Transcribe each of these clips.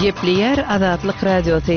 Gepleyer Azatlyk Radiosu.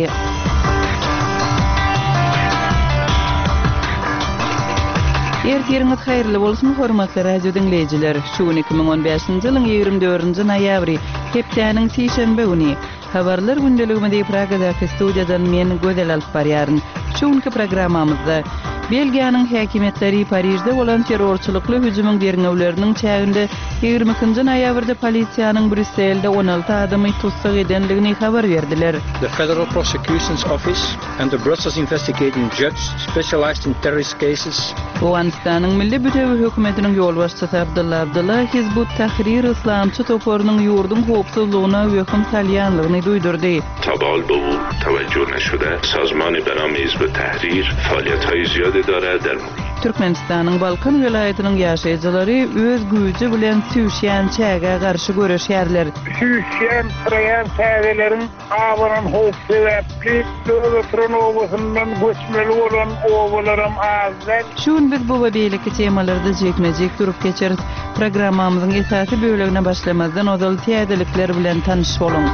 Ertiriniz hayırlı bolsun hormatly radio dinleyijiler. Şu 2015-nji ýylyň 24-nji noýabry, hepdeniň seşembe güni. Habarlar gündeliginde Pragadaky studiýadan men Gödel alyp barýaryn. Şuňky programmamyzda Belgiýanyň häkimetleri Parijde bolan terrorçylykly hüjümüň derňewleriniň çäginde 20-nji noýabrda polisiýanyň Brüsselde 16 adamy tutsak edenligini habar berdiler. The Federal Prosecution's Office and the Brussels Investigating Judge specialized in terrorist cases. Owganistanyň milli bütewi hökümetiniň ýol başçysy Abdullah Hizbut Tahrir Islamçy toparynyň ýurdun howpsuzlygyna hökm salýanlygyny duýdurdy. Tabal bu tawajjuh näşde sazmany beram Hizbut Tahrir faaliýetleri ziyade dara der. Türkmenistanyň Balkan welaýatynyň ýaşaýjylary öz güýji bilen süýşýän çäge garşy göreşýärler. Süýşýän traýan täzeleriň awaran howpsuzlygy Tronovosyndan göçmeli bolan owalaram azdan. Şun biz bu beýleki temalarda jekmejek durup geçeriz. Programmamyzyň esasy bölegine başlamazdan ozal täzelikler bilen tanyş boluň.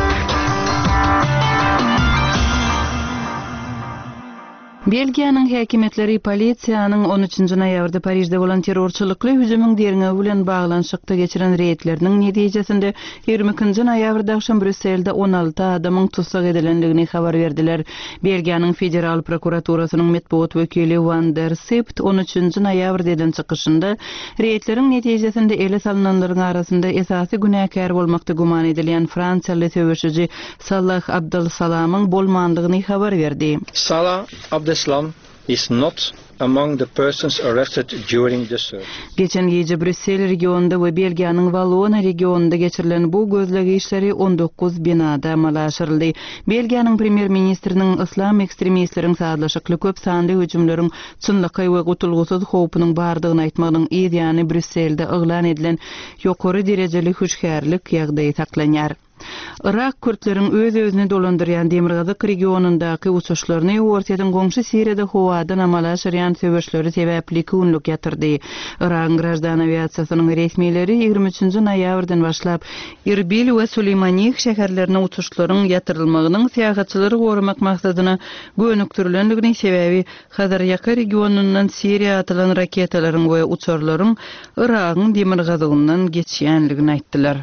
Belgiýanyň häkimetleri polisiýanyň 13-nji noýabrda Parijde bolan terrorçylykly hüjümüň derňewi bilen baglanşykda geçiren reýtleriniň netijesinde 20-nji noýabrda akşam Brüsselde 16 adamyň tutsak edilenligini habar berdiler. Belgiýanyň federal prokuraturasynyň medeniýet wekili Van der Sept 13-nji noýabrda eden çykyşynda reýtleriň netijesinde ele salynanlaryň arasynda esasy günäkär bolmakda guman edilen Fransiýaly söwüşçi Salah Abdel-Salamyň bolmandygyny habar berdi. Salah Abdel is not among the persons arrested during the search. Geçen gece Brüssel regionunda we Belgiýanyň Wallona regionunda geçirilen bu gözlegi işleri 19 binada amalaşyryldy. Belgiýanyň premier ministriniň islam ekstremistleriň sadlaşykly köp sanly hüjümleriň çynlyky we gutulgusyz howpynyň bardygyny aýtmagyň ýa-ni Brüsselde yglan edilen ýokary derejeli hüşgärlik ýagdaýy saklanýar. Irak Kürtleriň öz-özüni dolandyrýan Demirgazyk regionundaky uçuşlaryny Ortadan goňşy Siriýada howadan amalaşyrýan söwüşleri sebäpli günlük ýatyrdy. Irak graždan aviasiýasynyň resmiýetleri 23-nji noýabrdan başlap Irbil we Süleymaniyh şäherlerine uçuşlaryň ýatyrylmagynyň syýahatçylary gorumak maksadyna gönüktirilenligini sebäbi Hazarýaka regionundan Siriýa atylan raketalaryň we uçurlaryň Irakyň Demirgazygyndan geçýänligini aýtdylar.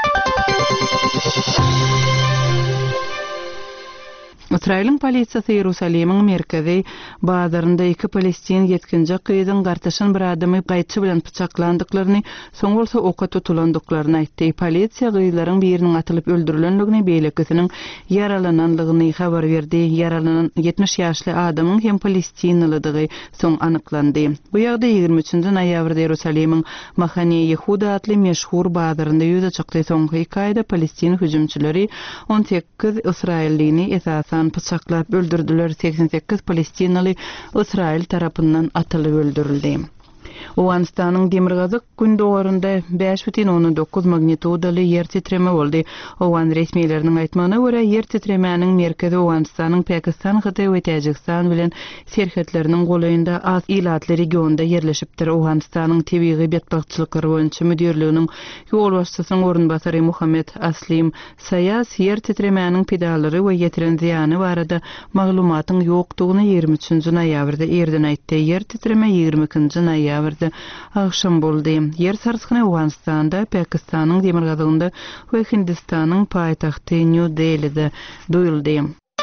İsrail'in polisiýasy Ýerusalemiň merkezi bazarynda 2 palestin ýetkinji gyýdyň gartaşan bir adamy gaýtçy bilen pyçaklandyklaryny, soň bolsa oka tutulandyklaryny aýtdy. Polisiýa gyýlaryň biriniň atylyp öldürilenligini, beýlekisiniň yaralananlygyny habar berdi. Yaralanan 70 ýaşly adamyň hem palestinlydygy soň anyklandy. Bu ýagda 23-nji noýabrda Ýerusalemiň Mahane Yehuda atly meşhur bazarynda ýüze çykdy. Soňky 2 aýda palestin hüjümçileri 18 israillini esasan pyçaklap öldürdüler. 88 palestinaly Israil tarapyndan atylyp öldürildi. Owganistanyň Demirgazyk gündogarynda 5,9 magnitudaly ýer titreme boldy. Owgan resmiýetleriniň aýtmagyna görä, ýer titremäniň merkezi Owganistanyň Pakistan, Hyty we Täjikistan bilen serhetleriniň golayynda az ilatly regionda ýerleşipdir. Owganistanyň tebii betbagtçylyklary boýunça müdirliginiň ýol başçysynyň orunbasary Muhammed Aslim Sayas ýer titremäniň pedallary we ýetiren ziýany barada maglumatyň ýokdugyny 23-nji noýabrda erden aýtdy. Ýer titreme 20-nji noýabrda akşam boldy. Yer sarskyny Owganistanda, Pakistanyň Demirgazygynda we Hindistanyň paýtagty New Delhi'de duýuldy.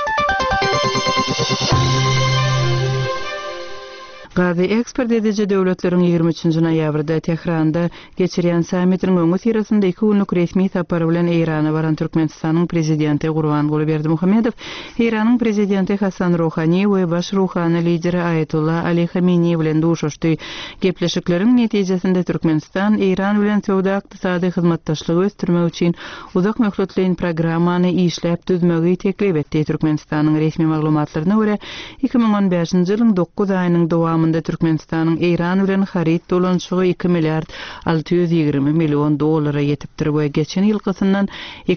Gazi ekspert edici döwletleriň 23-nji noýabrda Tehranda geçirýän sammitiň öňü sirasynda 2 günlük resmi tapary bilen Eýrana baran Türkmenistanyň prezidenti Gurbanguly Berdimuhammedow, Eýranyň prezidenti Hasan Rouhani we baş ruhany lideri Ayatullah Ali Khamenei bilen duşuşdy. Gepleşikleriň netijesinde Türkmenistan Eýran bilen söwda ykdysady hyzmatdaşlygy östürmek üçin uzak möhletleýän programmany işläp düzmegi teklip etdi. Türkmenistanyň resmi maglumatlaryna görä 2015-nji ýylyň 9 aýynyň dowamy dowamında Türkmenistanyň Iran bilen harit dolanşygy 2 milliard 620 milyon dollara yetipdir we geçen ýylgysyndan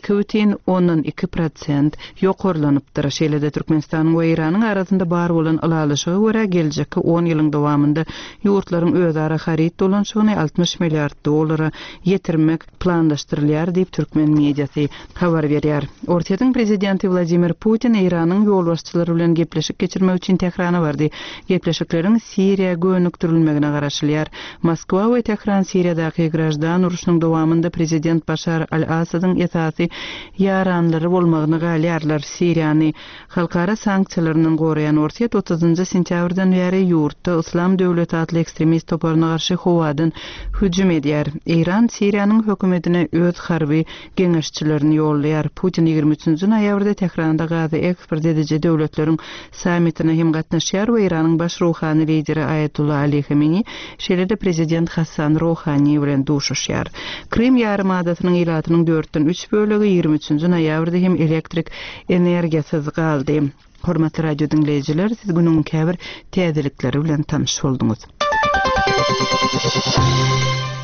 2,2% ýokarlanypdyr. Şeýle-de Türkmenistanyň we Iranyň arasynda bar bolan alalyşyga görä geljeki 10 ýylyň dowamında ýurtlaryň özara harit dolanşygyny 60 milliard dollara yetirmek planlaşdyrylýar diýip türkmen mediasy habar berýär. Ortaýatyň prezidenti Vladimir Putin Iranyň ýolbaşçylary bilen gepleşik geçirmek üçin Tehrana bardy. Gepleşikleriň Siriýa gönükdirilmegine garaşylýar. Moskwa we Tehran Siriýadaky grajdan uruşynyň dowamında prezident Bashar al-Asadyň esasy ýaranlary bolmagyny galýarlar. Siriýany halkara sanksiýalarynyň gorayan ortaýat 30 sentýabrdan beri ýurtda Islam döwleti adly ekstremist toplaryna garşy howadan hüjüm edýär. Iran Siriýanyň hökümetine öz harby geňeşçilerini ýollar. Putin 23 noýabrda Tehranda gazy eksport edici döwletleriň sammitine hem gatnaşýar we Iranyň baş ruhany lideri Ayatullah Ali Khamenei şeýle-de prezident Hasan Rouhani bilen duşuşýar. Krim ýarymadasynyň ilatynyň 4-den 3 bölegi 23 noýabrda hem elektrik energiýasyz galdy. Hormatly radio dinleýijiler, siz günüň käbir täzelikleri bilen tanış bolduňuz.